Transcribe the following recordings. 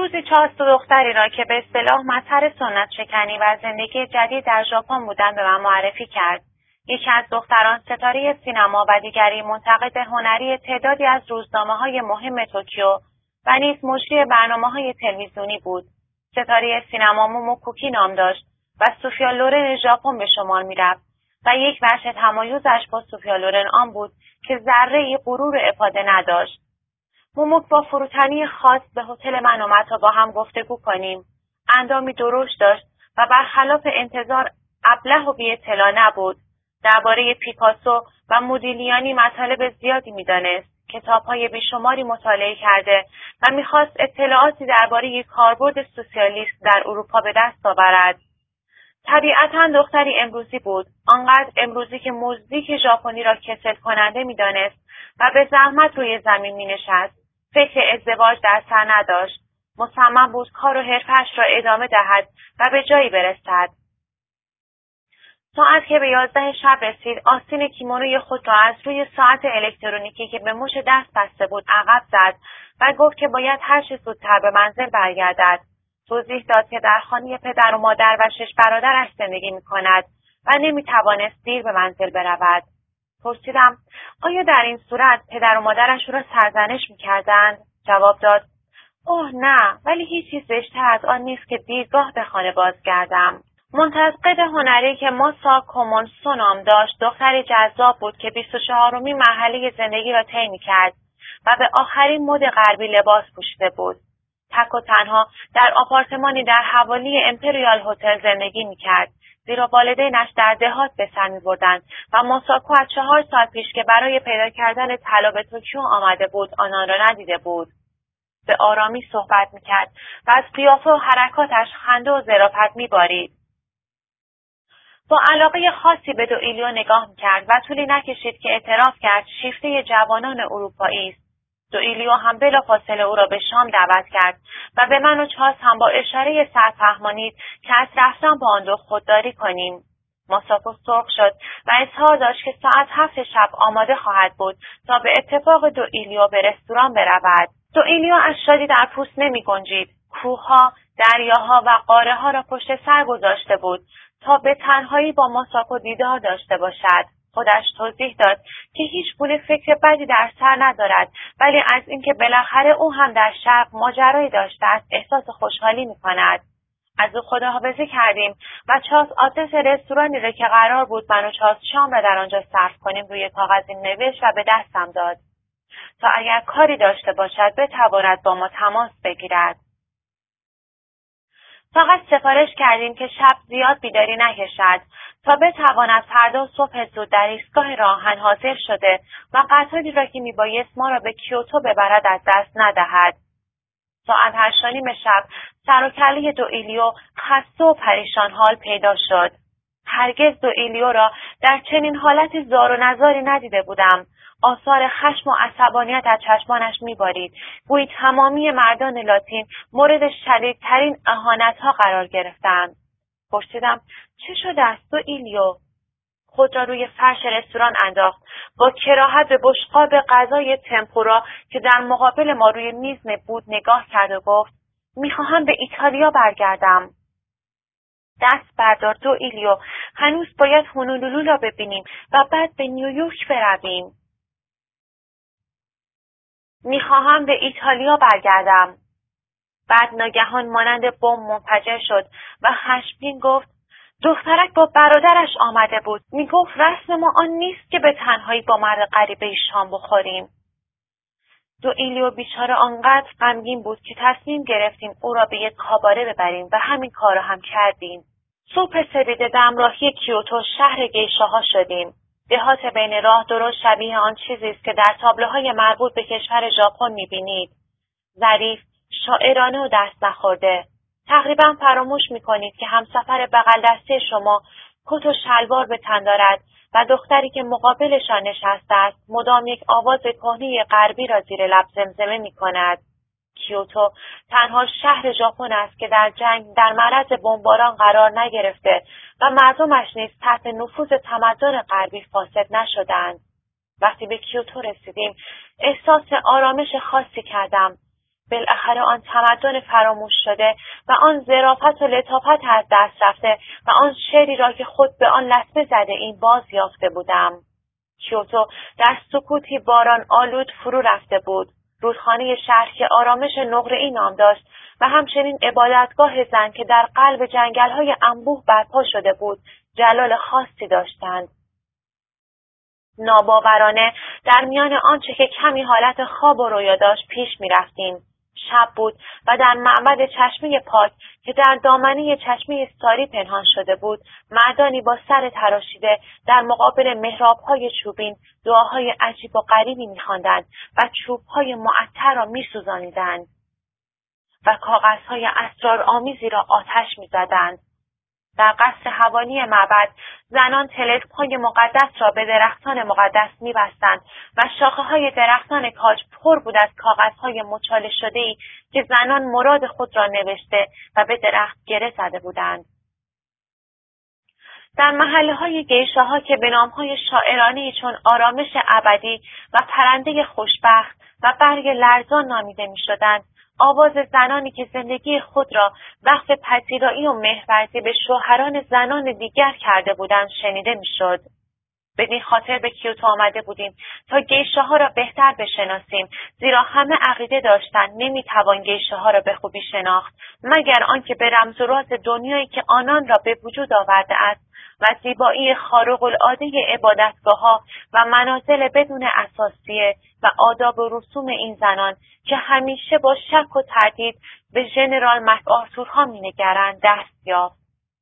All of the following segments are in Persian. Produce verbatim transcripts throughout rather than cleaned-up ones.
روزی چهار تا دختری را که به اصطلاح مظهر سنت شکنی و زندگی جدید در ژاپن بودند به من معرفی کرد. یکی از دختران ستاره سینما و دیگری منتقد هنری تعدادی از روزنامه‌های مهم توکیو و نیز مجری برنامه‌های تلویزیونی بود. ستاره سینما موموکوکی نام داشت و سوفیا لورن ژاپن به شمار می‌رفت و یک وجه تمایزش با سوفیا لورن آن بود که ذره‌ای غرور و افاده نداشت. موموک با فروتنی خاص به هتل من آمد تا با هم گفتگو کنیم. اندامی درشت داشت و برخلاف انتظار ابله و بی اطلاع نبود. درباره پیکاسو و مودیلیانی مطالب زیادی می‌دانست. کتاب‌های بیشماری مطالعه کرده و می‌خواست اطلاعاتی درباره کاربرد سوسیالیسم در اروپا به دست آورد. طبیعتاً دختری امروزی بود، آنقدر امروزی که موزیک ژاپنی را کسل کننده می‌دانست و به زحمت روی زمین می‌نشست. فکر ازدواج در سر نداشت. مصمم بود کار و حرفش را ادامه دهد و به جایی برسد. ساعت که به یازده شب رسید، آستین کیمونوی خود را از روی ساعت الکترونیکی که به مش دست بسته بود عقب زد و گفت که باید هر چه زودتر به منزل برگردد. توضیح داد که در خانه پدر و مادر و شش برادرش زندگی می‌کند و نمی‌توانست دیر به منزل برود. پرسیدم آیا در این صورت پدر و مادرش را سرزنش می‌کردند؟ جواب داد اوه نه، ولی هیچی زشت‌تر از آن نیست که دیرگاه به خانه بازگردم. منتقد هنری که ماسا کومونسو نام داشت دختری جذاب بود که بیست و چهارمین مرحله زندگی را طی می‌کرد و به آخرین مد غربی لباس پوشیده بود. تک و تنها در آپارتمانی در حوالی امپریال هتل زندگی می‌کرد، زیرا والدینش در دهات به سر می‌بردند و ماساکو از چهار سال پیش که برای پیدا کردن طلا به توکیو آمده بود آنان را ندیده بود. به آرامی صحبت می‌کرد و از قیافه و حرکاتش خنده و ظرافت می‌بارید. با علاقه خاصی به دو ایلیو نگاه می‌کرد و طولی نکشید که اعتراف کرد شیفته جوانان اروپایی است. دو ایلیو هم بلافاصله او را به شام دعوت کرد و به من و چاس هم با اشاره سر فهمانید که از رفتن با آن دو خودداری کنیم. ماساکو سرخ شد و اظهار داشت که ساعت هفت شب آماده خواهد بود تا به اتفاق دو ایلیو به رستوران برود. دو ایلیو از شادی در پوست نمی گنجید. کوهها، دریاها و قاره ها را پشت سر گذاشته بود تا به تنهایی با ماساکو دیدار داشته باشد. خودش توضیح داد که هیچ گونه فکر بدی در سر ندارد، ولی از اینکه بالاخره او هم در شرق ماجرایی داشته است احساس خوشحالی می کند. از او خداحافظی کردیم و چاس آدرس رستورانی را که قرار بود من و چاس شام را در آنجا صرف کنیم روی کاغذی نوشت و به دستم داد تا اگر کاری داشته باشد بتواند با ما تماس بگیرد. فقط سفارش کردیم که شب زیاد بیداری نکشد تا بتواند فردا صبح زود در ایستگاه راهن حاضر شده و قطاری را که میبایست ما را به کیوتو ببرد از دست ندهد. ساعت هشت و نیم شب سر و کله دو ایلیو خسته و پریشان حال پیدا شد. هرگز دو ایلیو را در چنین حالت زار و نزاری ندیده بودم. آثار خشم و عصبانیت از چشمانش میبارید. گویی تمامی مردان لاتین مورد شدیدترین اهانت‌ها قرار گرفتند. پرسیدم چه شده است دو ایلیو؟ خود را روی فرش رستوران انداخت. با کراهت به بشقاب غذای تمپورا که در مقابل ما روی میز بود نگاه کرد و گفت میخواهم به ایتالیا برگردم. دست بردار دو ایلیو، هنوز باید هونولولو را ببینیم و بعد به نیویورک برویم. میخواهم به ایتالیا برگردم. بعد ناگهان مانند بمب منفجر شد و خشمگین گفت دخترک با برادرش آمده بود. میگفت رسم ما آن نیست که به تنهایی با مرد غریبه شام بخوریم. دو ایلیو بیچاره آنقدر غمگین بود که تصمیم گرفتیم او را به یک کاباره ببریم و همین کار را هم کردیم. صبح سپیده دمراهی کیوتو شهر گیشه‌ها شدیم. دهات بین راه درست شبیه آن چیزی است که در تابلوهای مربوط به کشور ژاپن می‌بینید. ظریف، شاعرانه و دست نخورده. تقریبا فراموش می‌کنید که همسفر بغل دستی شما کت و شلوار به تن دارد و دختری که مقابلشان نشسته است مدام یک آواز کهنه غربی را زیر لب زمزمه می‌کند. کیوتو تنها شهر ژاپن است که در جنگ در معرض بمباران قرار نگرفته و مردمش نیز تحت نفوذ تمدن غربی فاسد نشدند. وقتی به کیوتو رسیدیم احساس آرامش خاصی کردم. بالاخره آن تمدن فراموش شده و آن ظرافت و لطافت از دست رفته و آن شعری را که خود به آن لطمه زده این باز یافته بودم. کیوتو در سکوتی باران آلود فرو رفته بود. رودخانه شهر که آرامش نقره‌ای نام داشت و همچنین عبادتگاه زن که در قلب جنگل‌های انبوه برپا شده بود، جلال خاصی داشتند. ناباورانه در میان آنچه که کمی حالت خواب و رویا داشت پیش می رفتیم. شب بود و در معبد چشمه پاک که در دامنه چشمه ساری پنهان شده بود، مردانی با سر تراشیده در مقابل محراب‌های چوبین دعاهای عجیب و غریبی می‌خواندند و چوب‌های معطر را می‌سوزانیدند و کاغذهای اسرارآمیزی را آتش می‌زدند. در قصر حوالی معبد زنان طلسم‌های مقدس را به درختان مقدس می‌بستند و شاخه‌های درختان کاج پر بود از کاغذهای مچاله شده‌ای که زنان مراد خود را نوشته و به درخت گره زده بودند. در محله‌های گیشه‌ها که به نام‌های شاعرانه‌ای چون آرامش ابدی و پرنده خوشبخت و برگ لرزان نامیده می‌شدند، آواز زنانی که زندگی خود را وقف پذیرایی و مهرورزی به شوهران زنان دیگر کرده بودند شنیده میشد. بدین خاطر به کیوتو آمده بودیم تا گیشه ها را بهتر بشناسیم، زیرا همه عقیده داشتند نمیتوان گیشه ها را به خوبی شناخت مگر آنکه به رمز و راز دنیایی که آنان را به وجود آورده است و زیبایی خارق‌العاده عبادتگاه‌ها و منازل بدون اساسیه و آداب و رسوم این زنان که همیشه با شک و تردید به ژنرال مک آرتورها می‌نگرند دست یافت.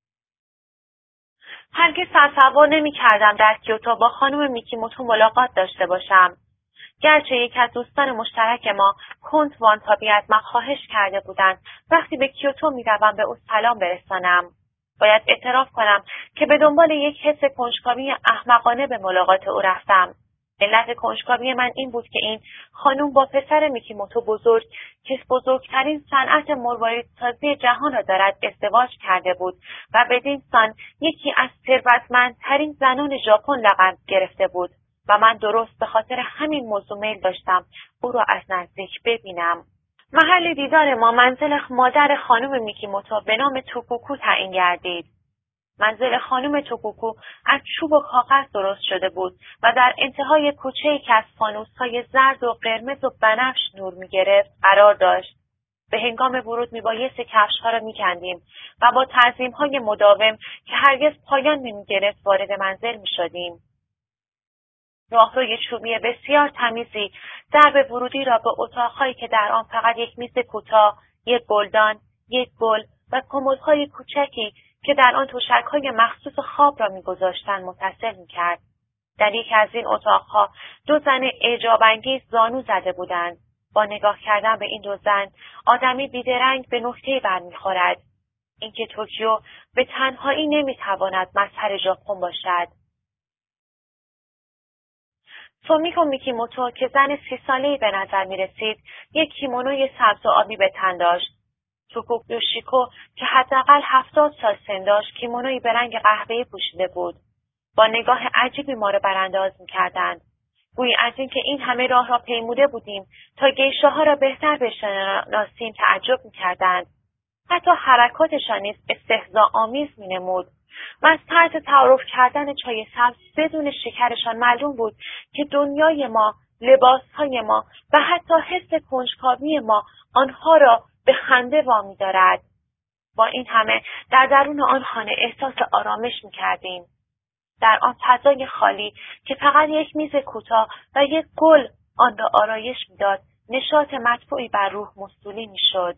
هرگز تصور نمی‌کردم در کیوتو با خانم میکیموتو ملاقات داشته باشم. گرچه یک از دوستان مشترک ما، کنت وانتابی، از من خواهش کرده بودند وقتی به کیوتو می‌روم به او سلام برسانم. باید اعتراف کنم که به دنبال یک حس کنجکاوی احمقانه به ملاقات او رفتم. علت کنجکاوی من این بود که این خانم با پسر میکیموتو بزرگ که بزرگترین صنعت مرواریدسازی جهان را دارد ازدواج کرده بود و بدین سان یکی از ثروتمندترین زنان ژاپن لقب گرفته بود و من درست به خاطر همین موضوع میل داشتم او را از نزدیک ببینم. محل دیدار ما منزل مادر خانم میکیموتو به نام توکوکو تعیین گردید. منزل خانم توکوکو از چوب و کاغذ درست شده بود و در انتهای کوچه‌ای که از فانوس‌های زرد و قرمز و بنفش نور می‌گرفت قرار داشت. به هنگام ورود میبایست کفش‌ها را می‌کندیم و با تعظیم‌های مداوم که هرگز پایان نمی‌گرفت وارد منزل می‌شدیم. راهروی چوبی بسیار تمیزی درب ورودی را به اتاق‌هایی که در آن فقط یک میز کوتاه، یک گلدان، یک گل و کمدهای کوچکی که در آن تشک‌های مخصوص خواب را می‌گذاشتند متصل می‌کرد. در یکی از این اتاق‌ها دو زن اعجاب‌انگیز زانو زده بودند. با نگاه کردن به این دو زن، آدمی بیدرنگ به نکته‌ای برمی‌خورد: اینکه توکیو به تنهایی نمی‌تواند مظهر ژاپن باشد. سومیکو میکیموتو که زن سی ساله‌ای به نظر می‌رسید، یک کیمونوی سبز و آبی به تن داشت. توکو یوشیکو که حداقل هفتاد سال سن داشت، کیمونویی به رنگ قهوه‌ای پوشیده بود. با نگاه عجیبی ما را برانداز می‌کردند. گویی از اینکه این همه راه را پیموده بودیم تا گیشه‌ها را بهتر بشناسیم تعجب می‌کردند. حتی حرکاتشان نیز استهزاءآمیز می‌نمود. و از طرز تعارف کردن چای سبز بدون شکرشان معلوم بود که دنیای ما، لباسهای ما و حتی حس کنجکاوی ما آنها را به خنده وامی دارد. با این همه در درون آن خانه احساس آرامش می‌کردیم. در آن فضای خالی که فقط یک میز کوتاه و یک گل آن را آرایش می‌داد، نشاط مطبوعی بر روح مستولی می‌شد.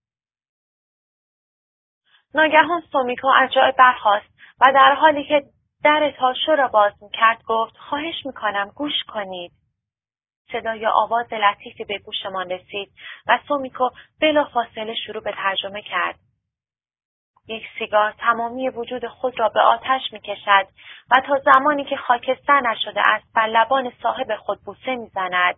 ناگهان سومیکو از جای برخاست و در حالی که در تاشو را باز می‌کرد گفت: خواهش می‌کنم گوش کنید. صدای آواز لطیفی به گوشمان رسید و سومیکو بلافاصله شروع به ترجمه کرد. یک سیگار تمامی وجود خود را به آتش می‌کشد و تا زمانی که خاکستر نشده است بر لبان صاحب خود بوسه می‌زند.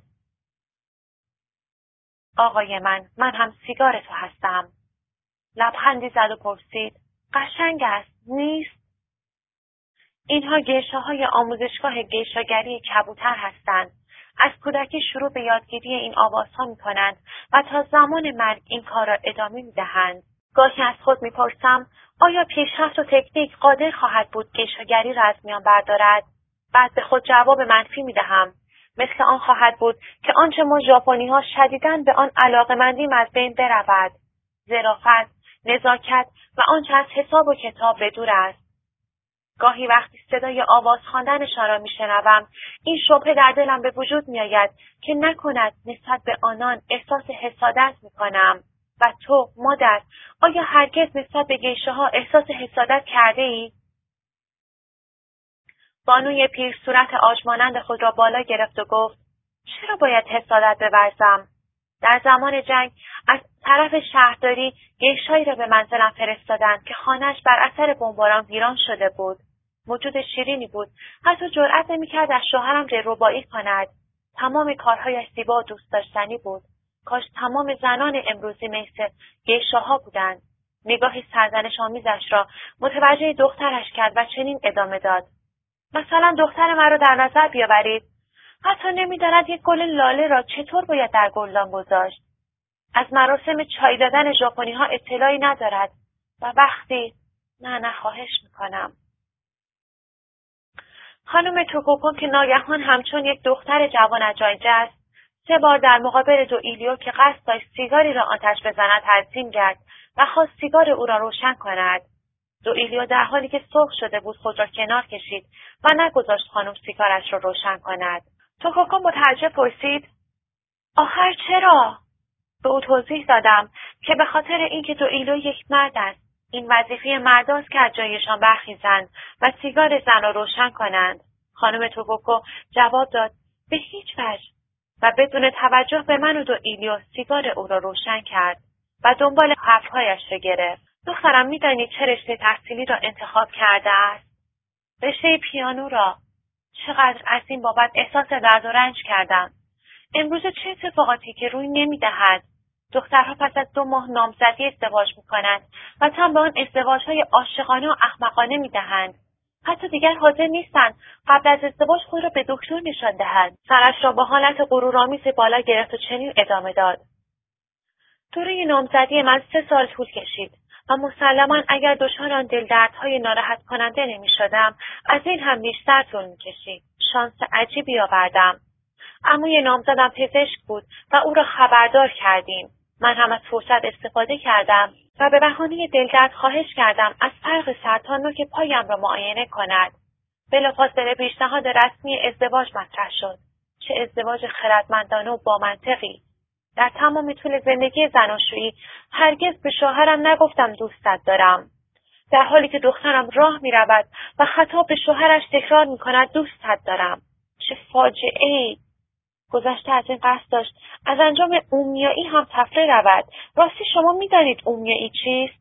آقای من، من هم سیگار تو هستم. لبخندی زد و پرسید: قشنگ است، نیست؟ اینها گیشه‌های آموزشگاه گیشاگری کبوتر هستند از کودکی شروع به یادگیری این آوازها می‌کنند و تا زمان مرگ این کار را ادامه می‌دهند. گاهی از خود می‌پرسم آیا پیشرفت و تکنیک قادر خواهد بود گیشه‌گری را از میان بردارد؟ بعد به خود جواب منفی می‌دهم. مثل آن خواهد بود که آنچه ما ژاپنی‌ها شدیداً به آن علاقه‌مندیم از بین برود. ظرافت، نزاکت و آنچه از حساب و کتاب به دور است. گاهی وقتی صدای آواز خواندنشان را میشنوم این شبهه در دلم به وجود میآید که نکند نسبت به آنان احساس حسادت میکنم. و تو مادر آیا هرگز نسبت به گیشه ها احساس حسادت کرده ای؟ بانوی پیر صورت آژمانند خود را بالا گرفت و گفت چرا باید حسادت بورزم؟ در زمان جنگ از طرف شهرداری گیشهایی را به منزلم فرستادند که خانه‌اش بر اثر بمباران ویران شده بود. موجود شیرینی بود. حتی جرأت نمی‌کرد از شوهرم دلربایی کند. تمام کارهایش زیبا و دوست داشتنی بود. کاش تمام زنان امروزی مثل گیشه‌ها بودند. نگاهی سرزنش آمیزش را متوجه دخترش کرد و چنین ادامه داد. مثلا دختر مرا در نظر بیاورید. حتی نمی‌داند یک گل لاله را چطور باید در گلدان گذاشت. از مراسم چای دادن ژاپنی‌ها اطلاعی ندارد و وقتی نه نه خواهش می‌کنم. خانم توکوکو که ناگهان همچون یک دختر جوان از جای جست، سه بار در مقابل دو ایلیو که قصد داشت سیگاری را آتش بزند ترسیم کرد و خواست سیگار او را روشن کند. دو ایلیو در حالی که سرخ شده بود خود را کنار کشید و نگذاشت خانم سیگارش را روشن کند. توکوکو متعجب پرسید: آخر چرا؟ به او توضیح دادم که به خاطر اینکه دو ایلیو یک مرد است. این وظیفه مرداست که از جایشان برخیزند و سیگار زن را روشن کنند. خانم توکوکو جواب داد: به هیچ وجه، و بدون توجه به من و دو ایلیو سیگار او را روشن کرد و دنبال حرفهایش را گرفت. دخترم می‌دانی چه رشته تحصیلی را انتخاب کرده است؟ رشته پیانو را. چقدر از این بابت احساس درد و رنج کردم. امروز چه اتفاقاتی که روی نمی‌دهد. دخترها پس از دو ماه نامزدی ازدواج می‌کنند و تن به آن ازدواج‌های عاشقانه و احمقانه می‌دهند. حتی دیگر حاضر نیستند قبل از ازدواج خود را به دکتر نشان دهند. سرش را با حالت غرورآمیز بالا گرفت و چنین ادامه داد: دوره نامزدی من سه سال طول کشید و مسلماً اگر دچار آن دلدردهای ناراحت کننده نمی‌شدم از این هم بیشتر طول می‌کشید. شانس عجیبی آوردم. عموی نامزدم پزشک بود و او را خبردار کردیم. من هم از فرصت استفاده کردم و به بهانه دلدرد خواهش کردم از فرق سر تا نوک پایم را معاینه کند. بلافاصله پیشنهاد رسمی ازدواج مطرح شد. چه ازدواج خردمندانه و با منطقی. در تمام طول زندگی زناشویی هرگز به شوهرم نگفتم دوستت دارم. در حالی که دخترم راه می رود و خطاب به شوهرش تکرار می کند دوستت دارم. چه فاجعه‌ای! گذشته از این قصد داشت از انجام اومیایی هم تفره رود. راستی شما می دانید اومیایی چیست؟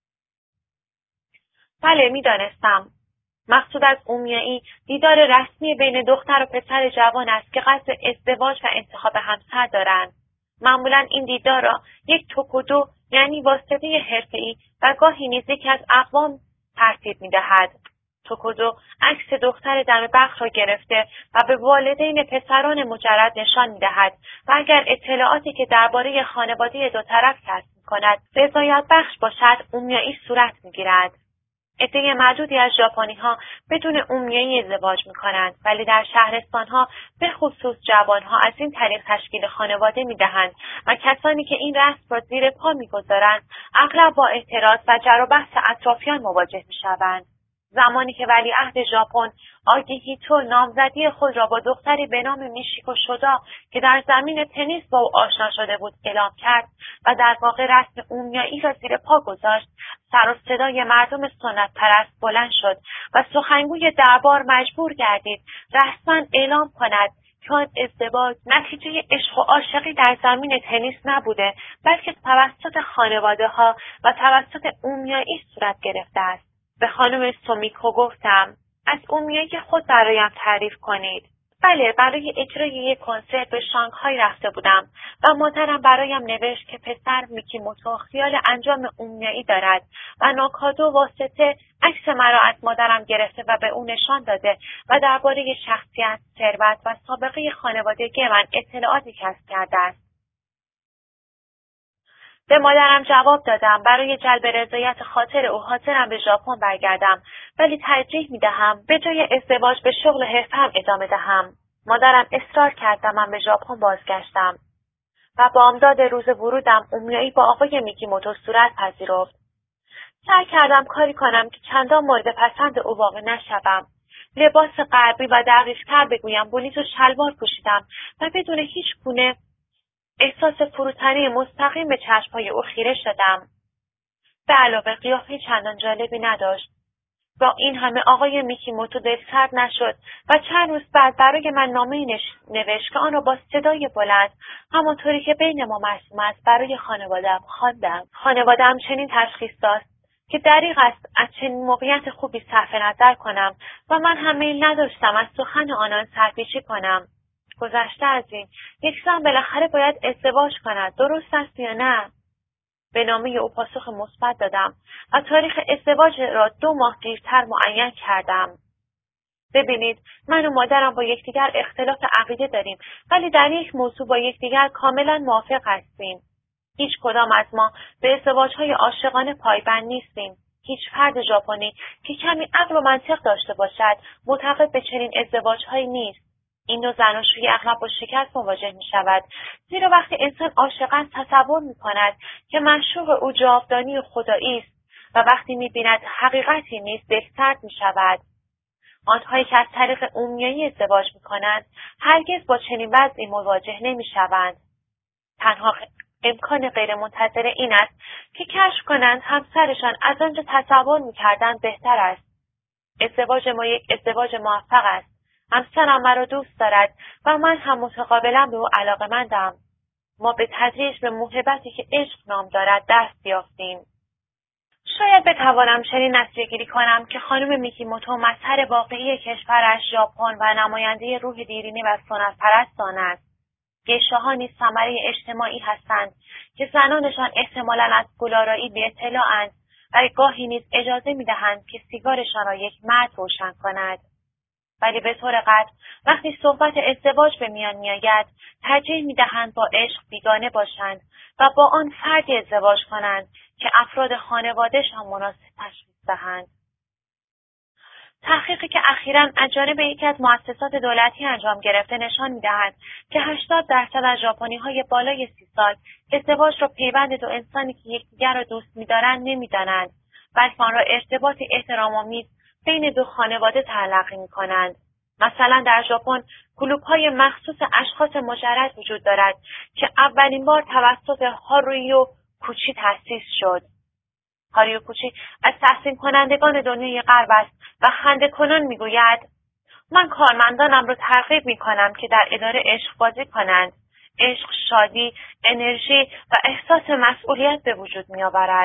بله می دانستم. مقصود از اومیایی دیدار رسمی بین دختر و پسر جوان است که قصد ازدواج و انتخاب همسر دارند. معمولا این دیدار را یک توکودو یعنی واسطه حرفه‌ای و گاهی نیز یکی از اقوام ترتیب می دهد. توکودو عکس دختر دم بخت را گرفته و به والدین پسران مجرد نشان می دهد و اگر اطلاعاتی که درباره خانواده دو طرف کسب می کند رضایت بخش باشد اومیایی صورت می گیرد. عده معدودی از ژاپنی‌ها بدون اومیایی ازدواج می‌کنند ولی در شهرستان‌ها به خصوص جوان‌ها از این طریق تشکیل خانواده می‌دهند و کسانی که این رسم را زیر پا می‌گذارند اغلب با اعتراض و جر و بحث اطرافیان مواجه می‌شوند. زمانی که ولیعهد ژاپن آگیهیتو نامزدی خود را با دختری به نام میشیکو شودا که در زمین تنیس با او آشنا شده بود اعلام کرد و در واقع رسم اومیایی را زیر پا گذاشت، سر و صدای مردم سنت پرست بلند شد و سخنگوی دربار مجبور گردید رسما اعلام کند که آن ازدواج نتیجه عشق و عاشقی در زمین تنیس نبوده بلکه توسط خانواده‌ها و توسط اومیایی صورت گرفته است. به خانم سومیکو گفتم از اومیایی خود برایم تعریف کنید. بله، برای اجرای یک کنسرت به شانگهای رفته بودم و مادرم برایم نوشت که پسر میکیموتو خیال انجام اومیایی دارد و ناکادو واسطه عکس مرا از مادرم گرفته و به او نشان داده و درباره شخصیت، ثروت و سابقه خانوادگی من اطلاعاتی کسب کرده است. به مادرم جواب دادم برای جلب رضایت خاطر او حاضرم به ژاپن برگردم، ولی ترجیح می‌دهم به جای ازدواج به شغل حرفه‌ام ادامه دهم. مادرم اصرار کرد و من به ژاپن بازگشتم و بامداد روز ورودم اومیایی با آقای میکیموتو صورت پذیرفت. سعی کردم کاری کنم که چندان مورد پسند او واقع نشوم. لباس غربی و دقیق‌تر بگویم بلیط و شلوار پوشیدم و بدون هیچ گونه احساس فروتنی مستقیم به چشم‌های او خیره شدم. به علاوه قیافه چندان جالبی نداشت. با این همه آقای میکیموتو دلسرد نشد و چند روز بعد برای من نامه‌ای نوشت که آن را با صدای بلند همانطوری که بین ما مرسوم است برای خانواده‌ام خواندم. خانواده‌ام چنین تشخیص داد که دریغ است از چنین موقعیت خوبی صرف نظر کنم و من هم میل نداشتم از سخن آنان سرپیچی کنم. گذشته از این، یک زن بالاخره باید ازدواج کند، درست است یا نه؟ به نامه او پاسخ مثبت دادم و تاریخ ازدواج را دو ماه دیرتر معین کردم. ببینید، من و مادرم با یکدیگر اختلاف عقیده داریم، ولی در یک موضوع با یکدیگر کاملا موافق هستیم. هیچ کدام از ما به ازدواج‌های عاشقانه پایبند نیستیم. هیچ فرد ژاپنی که کمی عقل و منطق داشته باشد معتقد به چنین ازدواج‌هایی نیست. این نوع زناشویی اغلب با شکست مواجه می شود، زیرا وقتی انسان عاشق است تصور می کند که معشوق او جاودانی و خدایی است و وقتی می بیند حقیقتی نیست دلسرد می شود. آنهایی که از طریق اومیایی ازدواج می کنند هرگز با چنین وضعی مواجه نمی شوند. تنها امکان غیرمنتظره این است که کشف کنند همسرشان از آنچه تصور می کردند بهتر است. ازدواج ما یک ازدواج موفق است. همسرم مرا دوست دارد و من هم متقابلا به او علاقه‌مندم. ما به تدریج به موهبتی که عشق نام دارد دست یافتیم. شاید بتوانم چنین نتیجه‌گیری کنم که خانم میکیموتو مظهر واقعی کشورش ژاپن و نماینده روح دیرینه و سنت‌پرست آن است. گیشه‌ها نیز ثمره اجتماعی هستند که زنانشان احتمالاً از گلارایی بی اطلاع‌اند و گاهی نیز اجازه می‌دهند که سیگارشان را یک مرد روشن کند. ولی به طور قطع وقتی صحبت ازدواج به میان میآید ترجیح میدهند با عشق بیگانه باشند و با آن فردی ازدواج کنند که افراد خانواده‌شان مناسب تشخیص دهند. تحقیقی که اخیراً از جانب یکی از مؤسسات دولتی انجام گرفته نشان می‌دهد که هشتاد درصد از ژاپنی‌های بالای سی سال ازدواج را پیوند دو انسانی که یکدیگر را دوست می‌دارند نمی‌دانند، بلکه آن را ارتباطی احترام‌آمیز بین دو خانواده تلقی می‌کنند. مثلا در ژاپن کلوب‌های مخصوص اشخاص مجرد وجود دارد که اولین بار توسط هارویو کوچی تأسیس شد. هارویو کوچی از تحسین کنندگان دنیای غرب است و خنده کنان می‌گوید: من کارمندانم را ترغیب می‌کنم که در اداره عشق بازی کنند. عشق شادی، انرژی و احساس مسئولیت به وجود می‌آورد.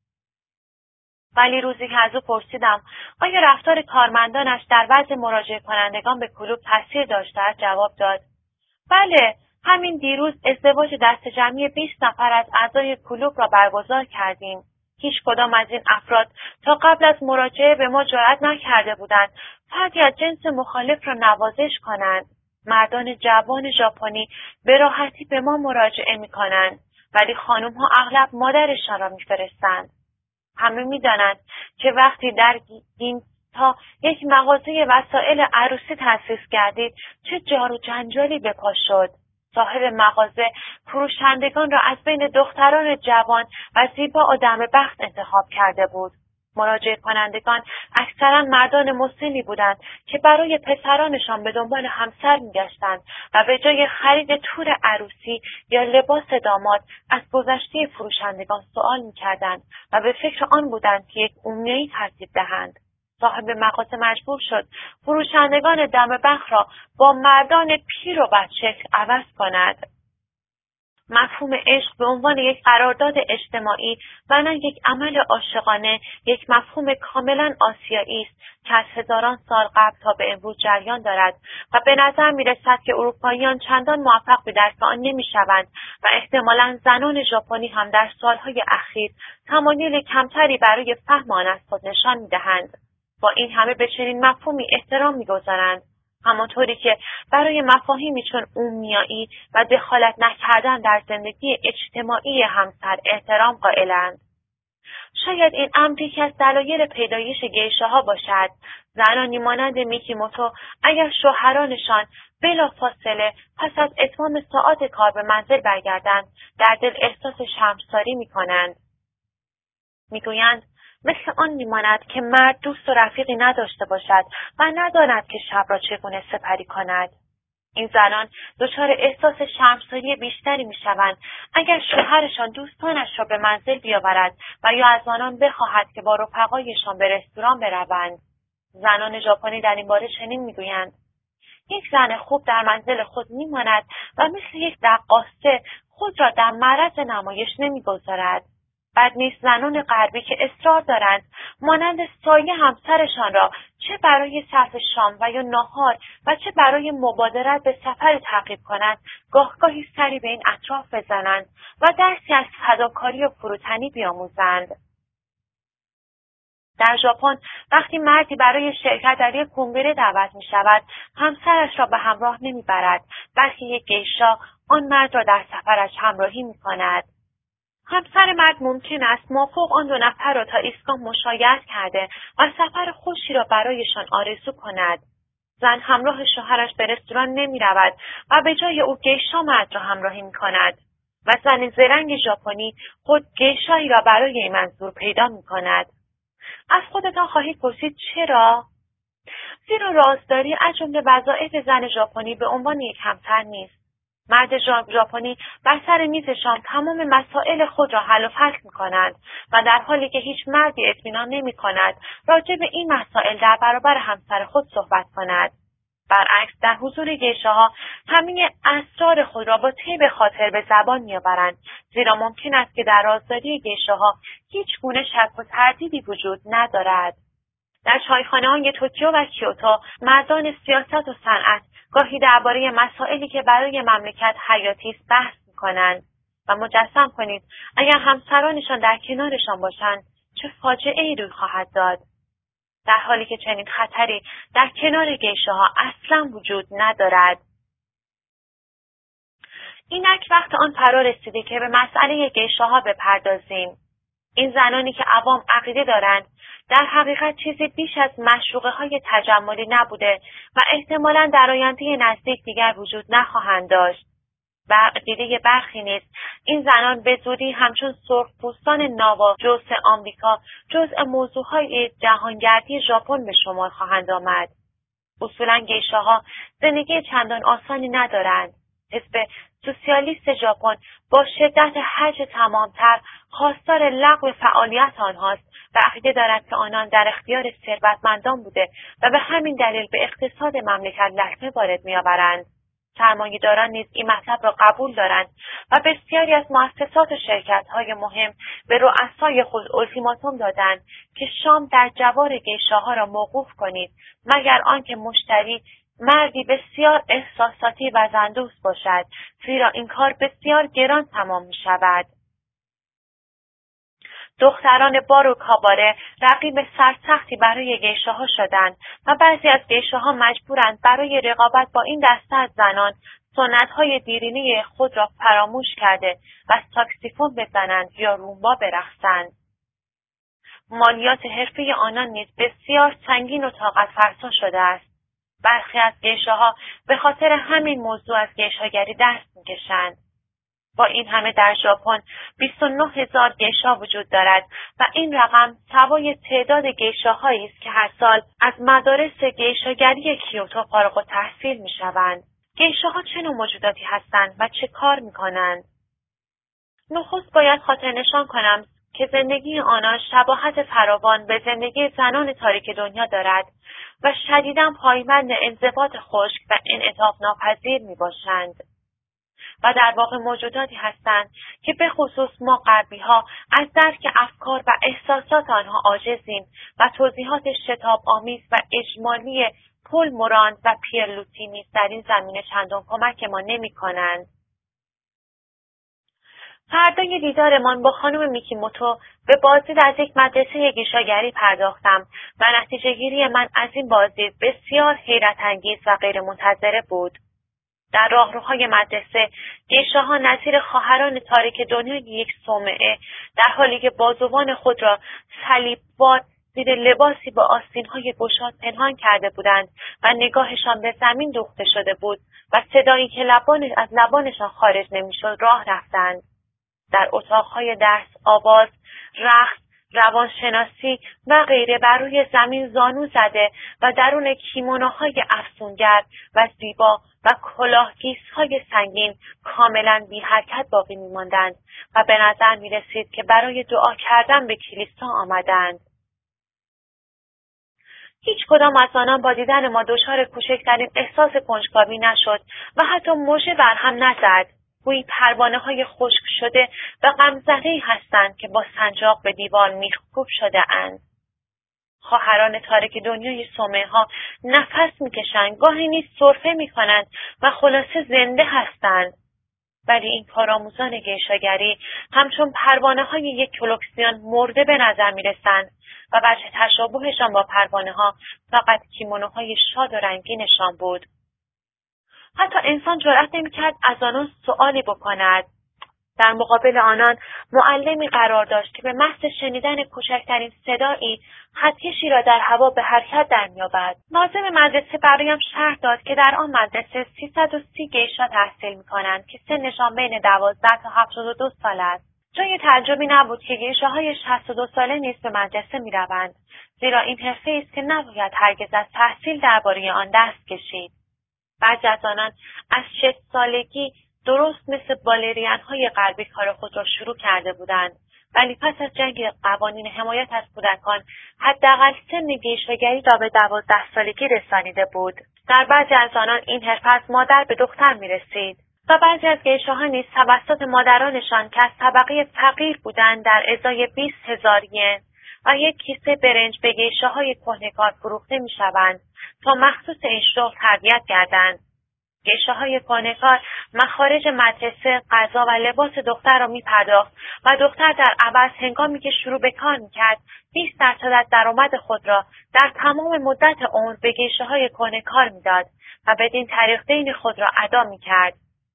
ولی روزی که از او پرسیدم آیا رفتار کارمندانش در وضع مراجعه کنندگان به کلوب تاثیر داشته است، جواب داد: بله، همین دیروز ازدواج دست جمعی بیست نفر از اعضای کلوب را برگزار کردیم. هیچ کدام از این افراد تا قبل از مراجعه به ما جرأت نکرده بودند فردی از جنس مخالف را نوازش کنند. مردان جوان ژاپنی به راحتی به ما مراجعه می‌کنند، ولی خانم‌ها اغلب مادرشان را می‌فرستند. همه می‌دانند که وقتی در گینتا یک مغازه وسایل عروسی تأسیس کردید چه جار و جنجالی به پا شد. صاحب مغازه فروشندگان را از بین دختران جوان و زیبا و دمبخت انتخاب کرده بود. مراجعه کنندگان اکثرا مردان مسنی بودند که برای پسرانشان به دنبال همسر می‌گشتند و به جای خرید تور عروسی یا لباس داماد از گذشته فروشندگان سوال می‌کردند و به فکر آن بودند که یک اومیایی ترتیب دهند. صاحب مغازه مجبور شد فروشندگان دمبخت را با مردان پیر و بدشکل عوض کند. مفهوم عشق به عنوان یک قرارداد اجتماعی و نه یک عمل عاشقانه، یک مفهوم کاملا آسیایی است که از هزاران سال قبل تا به امروز جریان دارد و به نظر می‌رسد که اروپاییان چندان موفق به درک آن نمی‌شوند و احتمالاً زنان ژاپنی هم در سالهای اخیر تمایل کمتری برای فهم آن از خود نشان می‌دهند. با این همه به چنین مفهومی احترام می‌گذارند، همانطوری که برای مفاهیمی چون اومیایی و دخالت نکردن در زندگی اجتماعی همسر احترام قائلند. شاید این امر یکی از دلایل پیدایش گیشه‌ها باشد. زنانی مانند میکیموتو اگر شوهرانشان بلافاصله پس از اتمام ساعات کار به منزل برگردند، در دل احساس شرمساری می‌کنند. می‌گویند مثل آن می‌ماند که مرد دوست و رفیقی نداشته باشد و نداند که شب را چگونه سپری کند. این زنان دچار احساس شرمساری بیشتری می‌شوند اگر شوهرشان دوستانش را به منزل بیاورد و یا از آنان بخواهد که با رفقایشان به رستوران بروند. زنان ژاپنی در این باره چنین می‌گویند: یک زن خوب در منزل خود می‌ماند و مثل یک رقاصه خود را در معرض نمایش نمی‌گذارد. بعد نیز زنان غربی که اصرار دارند مانند سایه همسرشان را چه برای صرف شام و یا ناهار و چه برای مبادرت به سفر تعقیب کنند، گاهگاهی سری به این اطراف بزنند و درسی از فداکاری و فروتنی بیاموزند. در ژاپن وقتی مردی برای شرکت در یک کنگره دعوت می شود، همسرش را به همراه نمی برد، بلکه یک گیشا آن مرد را در سفرش همراهی می کند. همسر مرد ممکن است مافوق آن دو نفر را تا ایستگاه مشایعت کرده و سفر خوشی را برایشان آرزو کند. زن همراه شوهرش به رستوران نمی رود و به جای او گیشا مرد را همراهی می کند و زن زرنگ ژاپنی خود گیشایی را برای این منظور پیدا می کند. از خودتان خواهید پرسید چرا؟ زیرا رازداری از جمله وظایف زن ژاپنی به عنوان یک همسر نیست. مرد ژاپنی بر سر میز شام تمام مسائل خود را حل و فصل می‌کنند و در حالی که هیچ مردی اطمینان نمی‌کند راجع به این مسائل در برابر همسر خود صحبت کند. برعکس در حضور گیشه‌ها همه اسرار خود را با طیب خاطر به زبان می‌آورند، زیرا ممکن است که در رازداری گیشه‌ها هیچ گونه شک و تردیدی وجود ندارد. در چایخانه‌های توکیو و کیوتو مردان سیاست و صنعت گاهی درباره مسائلی که برای مملکت حیاتی است بحث می‌کنند و مجسم کنید اگر همسرانشان در کنارشان باشند چه فاجعه‌ای روی خواهد داد، در حالی که چنین خطری در کنار گیشه‌ها اصلا وجود ندارد. اینک وقت آن فرا رسیده که به مسئله گیشه‌ها بپردازیم. این زنانی که عوام عقیده دارند در حقیقت چیزی بیش از معشوقه‌های تجملی نبوده و احتمالاً در آینده نزدیک دیگر وجود نخواهند داشت. و عقیده برخی نیز این زنان به زودی همچون سرخپوستان ناوا جوس آمریکا جزء موضوعهای جهانگردی ژاپن به شمار خواهند آمد. اصولاً گیشه‌ها زندگی چندان آسانی ندارند. حزب سوسیالیست ژاپن با شدت هرچه تمامتر خواستار لغو فعالیت آنهاست و عقیده دارد که آنان در اختیار ثروتمندان بوده و به همین دلیل به اقتصاد مملکت لطمه وارد می‌آورند. سرمایه‌داران نیز این مطلب را قبول دارند و بسیاری از مؤسسات و شرکت‌های مهم به رؤسای خود التیماتوم دادند که شام در جوار گیشه‌ها را موقوف کنید مگر آنکه مشتری مردی بسیار احساساتی و زندوست باشد، زیرا این کار بسیار گران تمام می شود. دختران بار و کاباره رقیب سرسختی برای گیشه‌ها شدند و بعضی از گیشه‌ها مجبورند برای رقابت با این دسته از زنان سنت‌های دیرینه خود را فراموش کرده و ساکسیفون بزنند یا رومبا برقصند. مالیات حرفه آنان نیز بسیار سنگین و طاقت فرسا شده است. برخی از گیشه‌ها به خاطر همین موضوع از گیشه‌گری دست می‌کشند. با این همه در ژاپن بیست و نه هزار گیشا وجود دارد و این رقم سوای تعداد گیشاهایی است که هر سال از مدارس گیشاگری کیوتو فارغ التحصیل می‌شوند. گیشاها چه نوع موجوداتی هستند و چه کار می‌کنند؟ نخست باید خاطر نشان کنم که زندگی آنان شباهت فراوان به زندگی زنان تاریک دنیا دارد و شدیداً پایبند انضباط خشک و انعطاف ناپذیر میباشند. و در واقع موجوداتی هستند که به خصوص ما غربی‌ها از درک افکار و احساسات آنها عاجزیم و توضیحات شتاب آمیز و اجمالی پل موراند و پیرلوتی نیز در این زمینه چندان کمک ما نمی‌کنند. فردای دیدارمان با خانم میکیموتو به بازدید از یک مدرسه گیشاگری پرداختم و نتیجه گیری من از این بازدید بسیار حیرت انگیز و غیر منتظره بود. در راهروهای مدرسه گیشه‌ها نظیر خواهران تاریک دنیای یک صومعه در حالی که بازوان خود را صلیبوار زیر لباسی با آستین‌های گشاد پنهان کرده بودند و نگاهشان به زمین دوخته شده بود و صدایی که لبان از لبانشان خارج نمی‌شد راه رفتند. در اتاقهای درس آواز، رقص، روانشناسی و غیره بر روی زمین زانو زده و درون کیمونوهای افسونگر و زیبا و کلاهگیس‌های سنگین کاملاً بی حرکت باقی می‌ماندند و به نظر می‌رسید که برای دعا کردن به کلیسا آمدند. هیچ کدام از آنان با دیدن ما دچار کوچکترین احساس کنجکاوی نشد و حتی مژه بر هم نزد. گویی پروانه‌های خشک شده و غمزده‌ای هستند که با سنجاق به دیوار میخکوب شده اند. خواهران تاریک دنیای صومعه‌ها نفس میکشند، گاهی نیز سرفه میکنند و خلاصه زنده هستند. ولی این کارآموزان گیشاگری همچون پروانه‌های یک کلکسیون مرده به نظر میرسند و وجه تشابهشان با پروانه‌ها فقط کیمونوهای شاد و رنگینشان بود. حتی انسان جرأت نمی‌کرد از آنان سؤالی بکند. در مقابل آنان معلمی قرار داشت که به محض شنیدن کوچکترین صدایی خطکشی را در هوا به حرکت در می‌آورد. ناظم مدرسه برایم شرح داد که در آن مدرسه سیصد و سی گیشا تحصیل می‌کنند که سنشان بین دوازده تا هفتاد و دو سال است. جای تعجبی نبود که گیشه‌های شصت و دو ساله نیز به مدرسه می‌روند، زیرا این حرفه‌ای است که نباید هرگز از تحصیل درباره آن دست کشید. بعضی از آنان از شش سالگی درست مثل بالرین‌های غربی کار خود را شروع کرده بودند، ولی پس از جنگ قوانین حمایت از کودکان حداقل سن گیشاگری را به دوازده سالگی رسانیده بود. در بعضی از آنان این حرفه از مادر به دختر می‌رسید و بعضی از گیشه‌ها نیز توسط مادرانشان که از طبقه فقیر بودند در ازای بیست هزار ین و یک کیسه برنج به گیشه‌های کهنه‌کار فروخته می‌شوند تا مخصوص این شغل تربیت گردند. گیشه‌های کهنه‌کار مخارج مدرسه، غذا و لباس دختر را می‌پرداخت و دختر در عوض هنگامی که شروع به کار می‌کرد بیست درصد از درآمد خود را در تمام مدت عمر به گیشه‌های کهنه‌کار می‌داد و بدین طریق دین خود را ادا می‌کرد.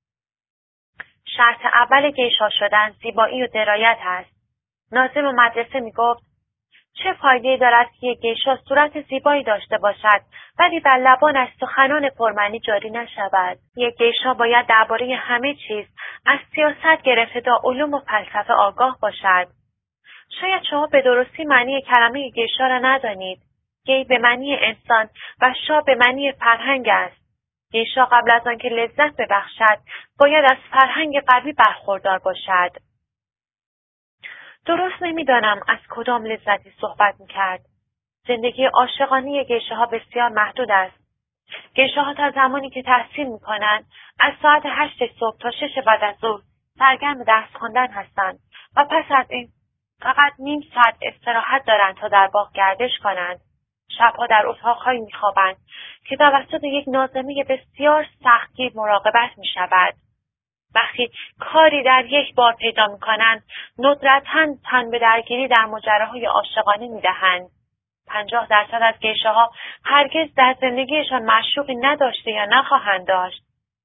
شرط اول گیشا شدن زیبایی و درایت است. ناظم مدرسه می‌گفت چه فایده‌ای دارد که یک گیشا صورت زیبایی داشته باشد ولی بر لبانش سخنان پرمعنی جاری نشود. یک گیشا باید درباره همه چیز از سیاست گرفته تا علوم و فلسفه آگاه باشد. شاید شما به درستی معنی کلمه گیشا را ندانید. گی به معنی انسان و شا به معنی فرهنگ است. گیشا قبل از آنکه لذت ببخشد باید از فرهنگ قوی برخوردار باشد. درست نمیدانم از کدام لذتی صحبت میکرد. زندگی عاشقانه گیشه‌ها بسیار محدود است. گیشه‌ها تا زمانی که تحصیل میکنند از ساعت هشت صبح تا شش بعد از ظهر سرگرم درس خواندن هستند و پس از این فقط نیم ساعت استراحت دارند تا در باغ گردش کنند. شبها در اتاقهایی میخوابند که توسط یک ناظمه بسیار سختگیر مراقبت میشود. وقتی کاری در یک بار پیدا میکنند ندرتاً تن به درگیری در ماجراهای عاشقانه میدهند. پنجاه درصد از گیشه‌ها هرگز در زندگیشان معشوقی نداشته یا نخواهند داشت.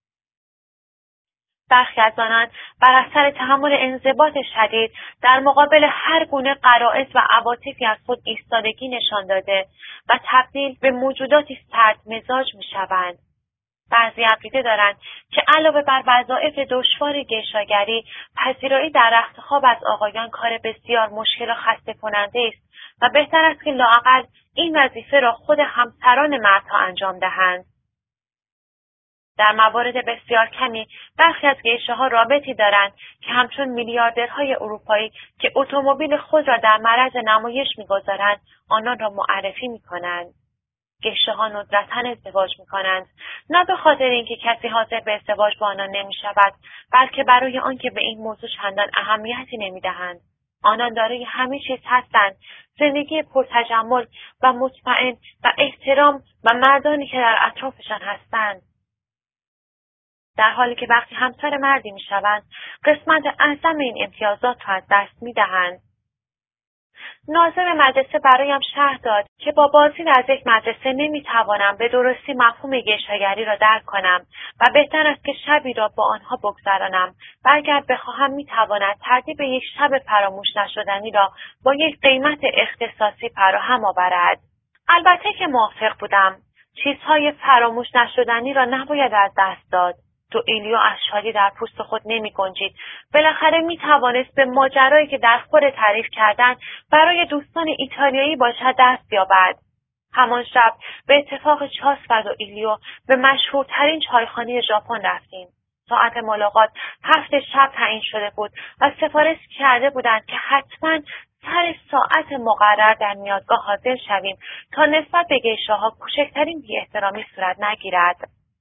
برخی از آنان بر اثر تحمل انضباط شدید در مقابل هر گونه غرایز و عواطفی از خود ایستادگی نشان داده و تبدیل به موجوداتی سرد مزاج میشوند. بعضی عقیده دارند که علاوه بر وظایف دشوار گیشاگری، پذیرایی در رخت خواب از آقایان کار بسیار مشکل و خسته کننده است و بهتر است که لااقل این وظیفه را خود همسران مردها انجام دهند. در موارد بسیار کمی برخی از گیشه‌ها رابطی دارند که همچون میلیاردرهای اروپایی که اتومبیل خود را در معرض نمایش می‌گذارند آنان را معرفی می‌کنند. گیشه‌ها ندرتاً ازدواج می‌کنند نه به خاطر اینکه کسی حاضر به ازدواج با آنان نمی‌شود، بلکه برای آنکه به این موضوع چندان اهمیتی نمی‌دهند. آنان دارای همه چیز هستند، زندگی پرتجمل و مطمئن و احترام و مردانی که در اطرافشان هستند. در حالی که وقتی همسر مردی می‌شوند، قسمت اعظم این امتیازات را از دست می‌دهند. ناظم مدرسه برایم شرح داد که با بازدید از یک مدرسه نمی‌توانم به درستی مفهوم گیشه‌گری را درک کنم و بهتر است که شبی را با آنها بگذرانم و اگر بخواهم می‌تواند ترتیب یک شب فراموش نشدنی را با یک قیمت اختصاصی فراهم آورد. البته که موافق بودم. چیزهای فراموش نشدنی را نباید از دست داد. دوئیلیو از شادی در پوست خود نمی گنجید. بالاخره می توانست به ماجرایی که در خور تعریف کردن برای دوستان ایتالیایی باشد دست یابد. همان شب به اتفاق چاس و دوئیلیو به مشهورترین چایخانه ژاپن رفتیم. ساعت ملاقات هفت شب تعیین شده بود و سفارش کرده بودند که حتما سر ساعت مقرر در میادگاه حاضر شویم تا نسبت به گیشه‌ها کوچکترین بی‌احترامی صورت نگیرد.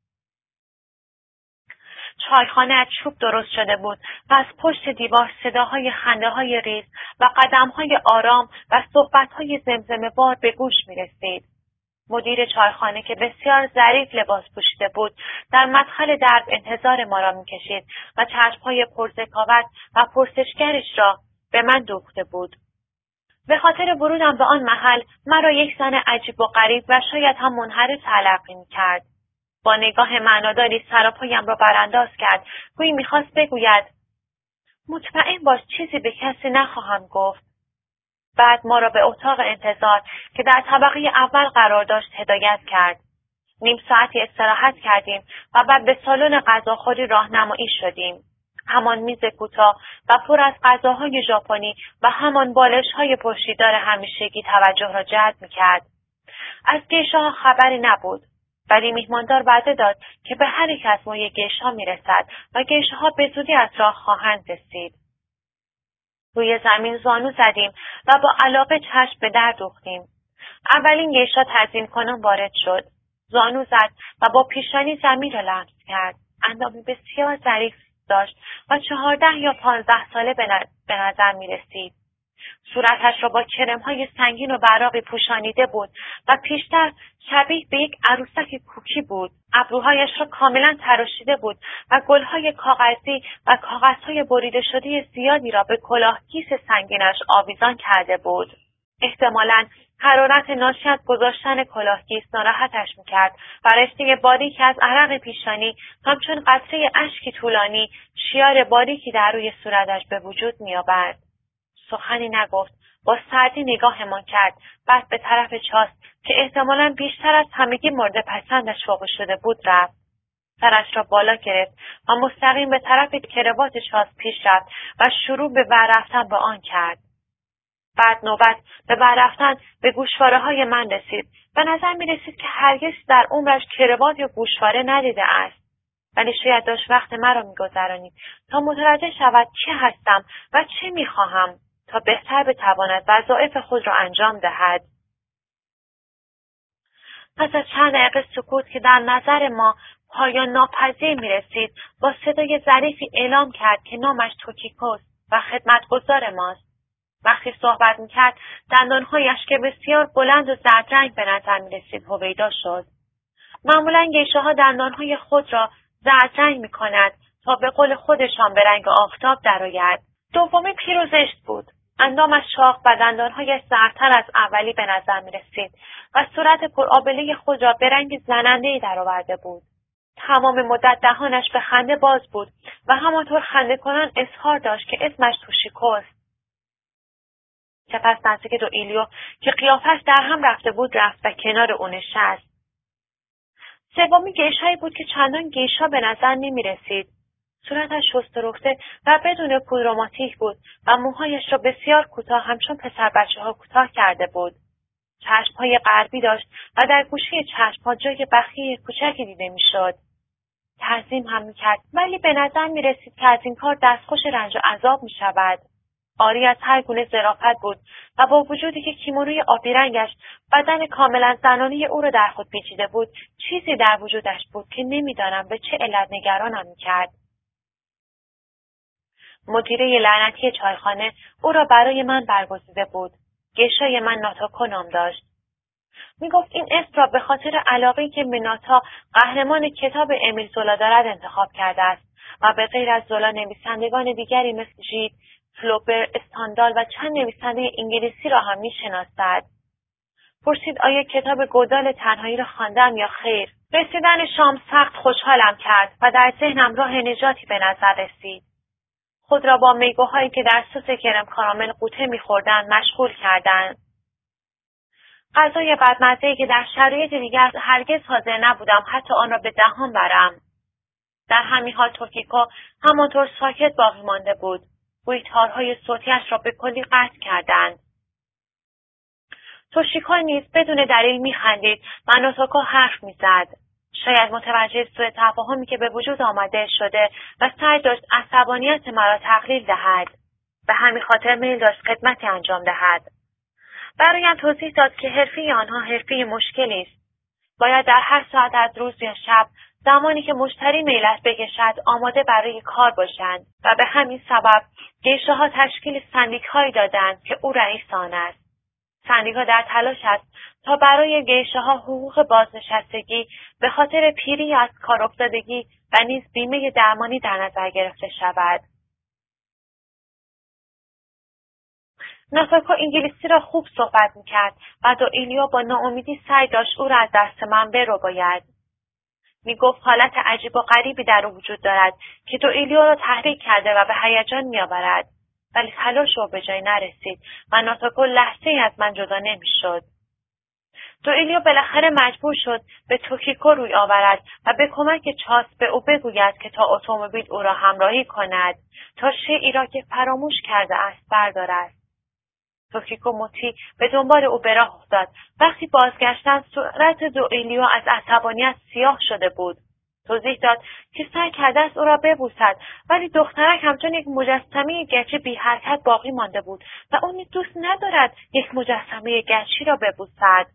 چایخانه از چوب درست شده بود و از پشت دیوار صداهای خنده‌های ریز و قدم‌های آرام و صحبت‌های زمزمه‌وار به گوش می‌رسید. مدیر چایخانه که بسیار ظریف لباس پوشیده بود، در مدخل درب انتظار ما را می‌کشید و چشم‌های پرذکاوت و پرسشگرش را به من دوخته بود. به خاطر ورودم به آن محل مرا یک زن عجیب و غریب و شاید هم منحرف تلقی می‌کرد. با نگاه معناداری سراپایم را برانداز کرد، گویی می‌خواست بگوید مطمئن باش چیزی به کسی نخواهم گفت. بعد ما را به اتاق انتظار که در طبقه اول قرار داشت هدایت کرد. نیم ساعتی استراحت کردیم و بعد به سالن غذاخوری راهنمایی شدیم. همان میز کوتاه و پر از غذاهای ژاپنی و همان بالش‌های پشتیدار همیشگی توجه را جلب می‌کرد. از گیشه‌ها خبری نبود. ولی میهماندار وعده داد که به هر یک از ما یک گیشا میرسد و گیشه‌ها به زودی از راه خواهند رسید. روی زمین زانو زدیم و با علاقه چشم به در دوختیم. اولین گیشا تعظیم کنان وارد شد. زانو زد و با پیشانی زمین را لمس کرد. اندامی بسیار ظریف داشت و چهارده یا پانزده ساله به نظر می رسید. صورتش را با کرم‌های سنگین و براقی پوشانیده بود و پیشتر شبیه به یک عروسک کوکی بود. ابروهایش را کاملا تراشیده بود و گل‌های کاغذی و کاغذهای بریده شده زیادی را به کلاهگیس سنگینش آویزان کرده بود. احتمالاً حرارت ناشی از گذاشتن کلاهگیس ناراحتش می‌کرد و رشته باریکی از عرق پیشانی همچون قطره اشکی طولانی شیار باریکی در روی صورتش به وجود می‌آورد. سخنی نگفت، با سردی نگاهمان کرد، بعد به طرف چاس که احتمالاً بیشتر از همگی مورد پسندش واقع شده بود رفت. سرش را بالا گرفت و مستقیم به طرف کراوات چاس پیش رفت و شروع به ور رفتن به آن کرد. بعد نوبت به ور رفتن به گوشواره‌های من رسید. به نظر می رسید که هرگز در عمرش کراوات یا گوشواره ندیده است. ولی شاید داشت وقت مرا می‌گذرانید تا متوجه شود چه هستم و چه می‌خواهم تا بهتر بتواند وظایف خود را انجام دهد. پس از چند دقیقه سکوت که در نظر ما پایان ناپذیر می‌رسید، با صدای ظریفی اعلام کرد که نامش توکیکوست و خدمتگزار ماست. وقتی صحبت می‌کرد، دندان‌هایش که بسیار بلند و زردرنگ به نظر می‌رسید هویدا شد. معمولاً گیشه‌ها دندان‌های خود را زردرنگ می‌کند تا به قول خودشان به رنگ آفتاب درآید. دومی پیر و زشت بود. اندامش چاق و دندان‌هایش زردتر از اولی به نظر می‌رسید و صورت پرآبله خود را به رنگ زننده‌ای درآورده بود. تمام مدت دهانش به خنده باز بود و همانطور خنده کنان اظهار داشت که اسمش توشیکوست. سپس نزدیک دوئیلیو که قیافش در هم رفته بود رفت و کنار او نشست. سومی گیشهایی بود که چندان گیشا به نظر نمی رسید. صورتش شسته رفته و بدون پودروماتیک بود و موهایش را بسیار کوتاه همچون پسر بچه ها کوتاه کرده بود. چشمهای غربی داشت و در گوشه چشمها جای بخیه کوچکی دیده می شد. تعظیم هم می کرد ولی به نظر می رسید که از این کار دستخوش رنج و عذاب می شود. عاری از هر گونه ظرافت بود و با وجودی که کیمونوی آبی رنگش بدن کاملا زنانه او را در خود پیچیده بود، چیزی در وجودش بود که نمیدانم به چه علت نگرانم میکرد. مدیره لعنتی چایخانه او را برای من برگزیده بود. گشای من ناتاکو نام داشت. می گفت این اسم را به خاطر علاقه‌ای که میناتا قهرمان کتاب امیل زولا دارد انتخاب کرده است و به غیر از زولا نویسندگان دیگری مثل ژید، فلوبر، استاندال و چند نویسنده انگلیسی را هم می‌شناسد. پرسید آیا کتاب گودال تنهایی را خواندم یا خیر. رسیدن شام سخت خوشحالم کرد و در ذهنم راه نجاتی به نظر رسید. خود را با میگوهایی که در سس کرم کارامل قوطه می‌خوردند مشغول کردند. غذای بدمزه‌ای که در شرایط دیگر هرگز حاضر نبودم حتی آن را به دهان برم. در همین حال توکیکو همانطور ساکت باقی مانده بود. گویی تارهای صوتیش را به کلی قطع کردند. توشیکو نیز بدون دلیل می‌خندید و نوتوکو حرف می‌زد. شاید متوجه سوء تفاهمی که به وجود آمده شده و سعی داشت عصبانیت مرا تقلیل دهد. به همین خاطر میل داشت خدمتی انجام دهد. برایم توضیح داد که حرفه آنها حرفه مشکلی است. باید در هر ساعت از روز یا شب زمانی که مشتری میلت بکشد آماده برای کار باشند و به همین سبب گیشه‌ها تشکیل سندیک‌هایی دادند که او رئیس آن است. سندیکا در تلاش است تا برای گیشه‌ها حقوق بازنشستگی به خاطر پیری از کار افتادگی و نیز بیمه درمانی در نظر گرفته شود. ناتاکو انگلیسی را خوب صحبت می‌کرد و دوئیلیو با ناامیدی سعی داشت او را از دست من برباید. می‌گفت حالت عجیب و غریبی در او وجود دارد که دوئیلیو را تحریک کرده و به هیجان می‌آورد، ولی تلاش او به جای نرسید و ناتاکو لحظه‌ای از من جدا نمی‌شد. دوئیلیو بالاخره مجبور شد به توکیکو روی آورد و به کمک چاس به او بگوید که تا اتومبیل او را همراهی کند تا شیئی را که فراموش کرده است بردارد. توکیکو مطیع به دنبال او به راه افتاد. وقتی بازگشتند صورت دوئیلیو از عصبانیت سیاه شده بود. توضیح داد که سعی کرده است او را ببوسد ولی دخترک همچون یک مجسمه گچی بی حرکت باقی مانده بود و او نیز دوست ندارد یک مجسمه گچی را ببوسد.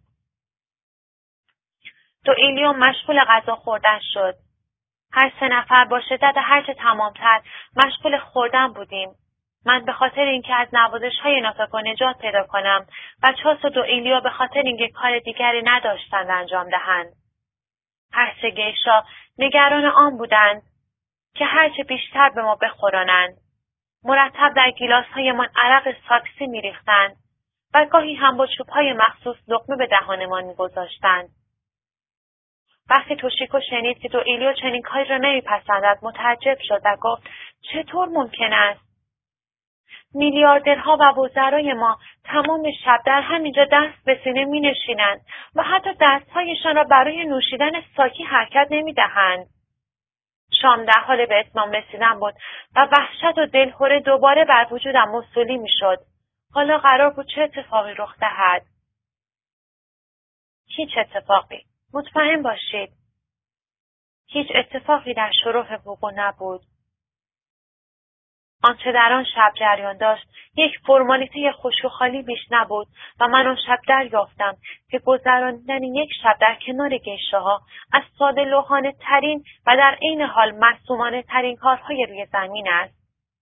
دوئیلیو مشغول غذا خوردن شد. هر سه نفر با شدت هرچه تمامتر مشغول خوردن بودیم. من به خاطر اینکه از نوازش‌های ناتاکو نجات پیدا کنم و چاس و دوئیلیو به خاطر اینکه کار دیگری نداشتند انجام دهند. هر سه گیشا نگران آن بودند که هرچه بیشتر به ما بخورانند. مرتب در گیلاس‌هایمان عرق ساکسی می‌ریختند و گاهی هم با چوب‌های مخصوص لقمه به دهانمان می‌گذاشتند. وقتی توشیکو شنید که دوئیلیو چنین کاری را نمی‌پسندد متعجب شد و گفت چطور ممکن است؟ میلیاردرها و وزرای ما تمام شب در همینجا دست به سینه می نشینند و حتی دستهایشان را برای نوشیدن ساکی حرکت نمی دهند. شام در حال به اتمام رسیدن بود و وحشت و دلهره دوباره بر وجودم موصولی می شد. حالا قرار بود چه اتفاقی رخ دهد؟ هیچ اتفاقی. مطمئن باشید. هیچ اتفاقی در شرف وقوع نبود. آنچه در آن شب جریان داشت یک فرمالیته خشک‌وخالی بیش نبود و من آن شب دریافتم که گذراندن یک شب در کنار گیشه‌ها از ساده لوحانه ترین و در عین حال معصومانه ترین کارهای روی زمین است.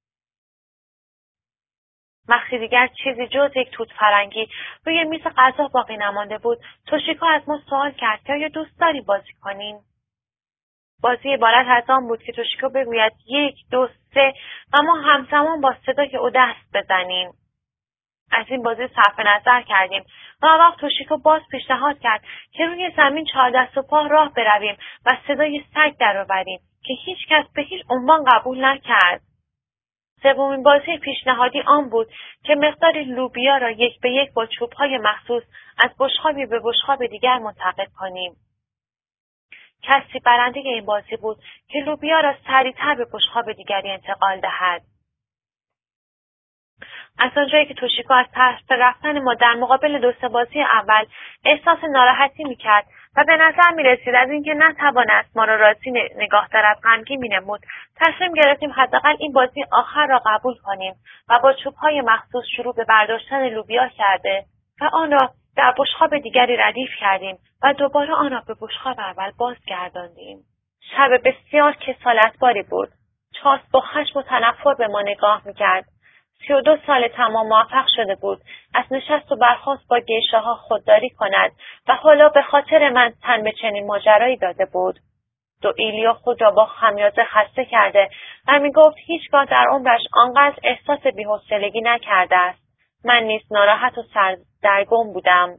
وقتی دیگر چیزی جز یک توت فرنگی روی میز غذا باقی نمانده بود، توشیکو از ما سوال کرد که آیا دوست داری بازی کنیم؟ بازی عبارت از آن بود که توشیکو بگوید یک، دو، سه و ما همزمان با صدای او دست بزنیم. از این بازی صرف نظر کردیم و آن وقت توشیکو باز پیشنهاد کرد که روی زمین چهار دست و پا راه برویم و صدای سگ درآوریم که هیچ کس به هیچ عنوان قبول نکرد. سومین بازی پیشنهادی آن بود که مقدار لوبیا را یک به یک با چوب‌های مخصوص از بشقابی به بشقاب دیگر منتقل کنیم. کسی برنده این بازی بود که لوبیا را سریعتر به بشقاب دیگری انتقال دهد. از آنجایی که توشیکو از ترس رفتن ما در مقابل دو سه بازی اول احساس ناراحتی میکرد و به نظر میرسید از اینکه نتوانست ما را راضی نگاه دارد غمگین مینمود، تصمیم گرفتیم حداقل این بازی آخر را قبول کنیم و با چوب‌های مخصوص شروع به برداشتن لوبیا کرده و آن را در بشقاب دیگری ردیف کردیم و دوباره آن را به بشقاب اول بازگرداندیم. شب بسیار کسالتباری بود. چارلز با خشم و تنفر به ما نگاه میکرد. سی و دو سال تمام موفق شده بود از نشست و برخاست با گیشه‌ها خودداری کند و حالا به خاطر من تن به چنین ماجرایی داده بود. دو ایلیو خود را با خمیازه خسته کرده و میگفت هیچگاه در عمرش آنقدر احساس بی‌حوصلگی نکرده است. من نیز ناراحت و سردرگم بودم.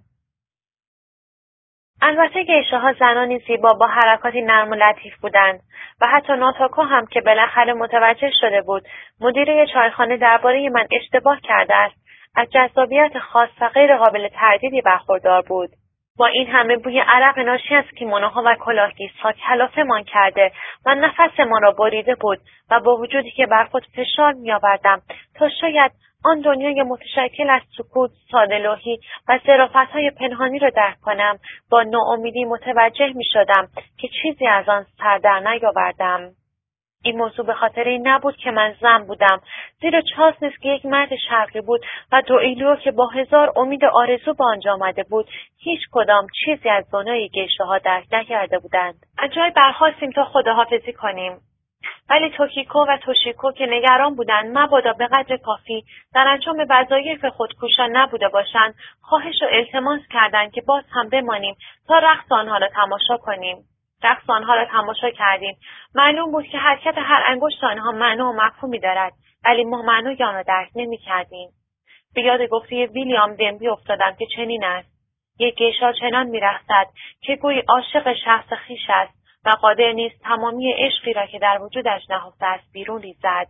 البته گیشه‌ها زنانی زیبا با حرکاتی نرم و لطیف بودند و حتی ناتاکو هم که بالاخره متوجه شده بود مدیره چایخانه درباره من اشتباه کرده است، از جذابیت خاص و غیر قابل تردیدی برخوردار بود. با این همه بوی عرق ناشی از کیمونوها و کلاهگیس‌ها کلافه‌مان کرده و نفس ما را بریده بود و با وجودی که بر خود فشار می‌آوردم تا شاید آن دنیای متشکل از سکوت، ساده‌لوحی و ظرافت‌های پنهانی را درک کنم، با ناامیدی متوجه می‌شدم که چیزی از آن سر در نیاوردم. این موضوع به خاطر این نبود که من زن بودم، زیرا چارلز نیز که یک مرد شرقی بود و دو ایلیو که با هزار امید آرزو به آنجا آمده بود، هیچ کدام چیزی از دنیای گیشه‌ها درک نکرده بودند. از جای برخاستیم تا خداحافظی کنیم. ولی توکیکو و توشیکو که نگران بودند مبادا به قدر کافی در انجام وظایف خودکوشان نبوده باشند، خواهش و التماس کردند که باز هم بمانیم تا رقص آنها را تماشا کنیم. رقص آنها را تماشا کردیم. معلوم بود که حرکت هر انگشت آنها معنا و مفهومی دارد، ولی ما معنای آن را درک نمی‌کردیم. به یاد گفته ویلیام دنبی افتادم که چنین است: یک گیشا چنان می‌رقصد که گویی عاشق شخص خویش است و قادر نیست تمامی عشقی را که در وجودش نهفته است بیرون ریزد.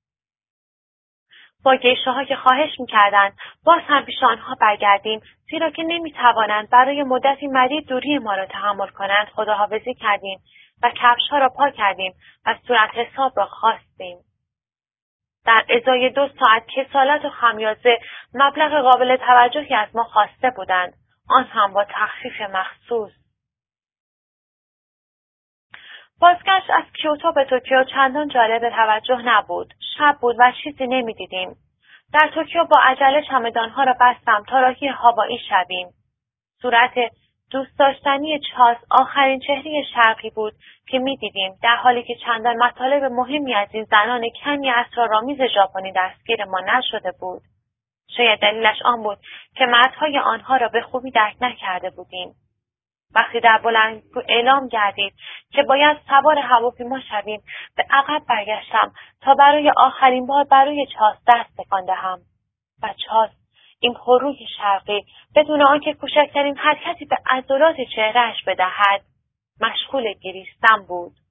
با گیشه‌ها که خواهش می‌کردند باز هم پیش آنها برگردیم، زیرا که نمی‌توانند برای مدتی مدید دوری ما را تحمل کنند، خداحافظی کردیم و کفش‌ها را پاک کردیم و صورت حساب را خواستیم. در ازای دو ساعت کسالت و خمیازه مبلغ قابل توجهی از ما خواسته بودند، آن هم با تخفیف مخصوص. بازگشت از کیوتو به توکیو چندان جالب توجه نبود. شب بود و چیزی نمی‌دیدیم. در توکیو با عجله چمدان‌ها را بستم تا راهی هاوایی شویم. صورت دوست داشتنی چارلز آخرین چهره شرقی بود که می‌دیدیم، در حالی که چندان مطالب مهمی از این زنان کمی اسرارآمیز ژاپنی دستگیر ما نشده بود. شاید دلیلش آن بود که مردهای آنها را به خوبی درک نکرده بودیم. وقتی در بلندگو اعلام گردید که باید سوار هواپیما شویم، به عقب برگشتم تا برای آخرین بار برای چارلز دست تکان دهم. و چارلز، این پرروح شرقی، بدون آنکه کوچکترین حرکتی به عضلات چهره‌اش بدهد، مشغول گریستن بود.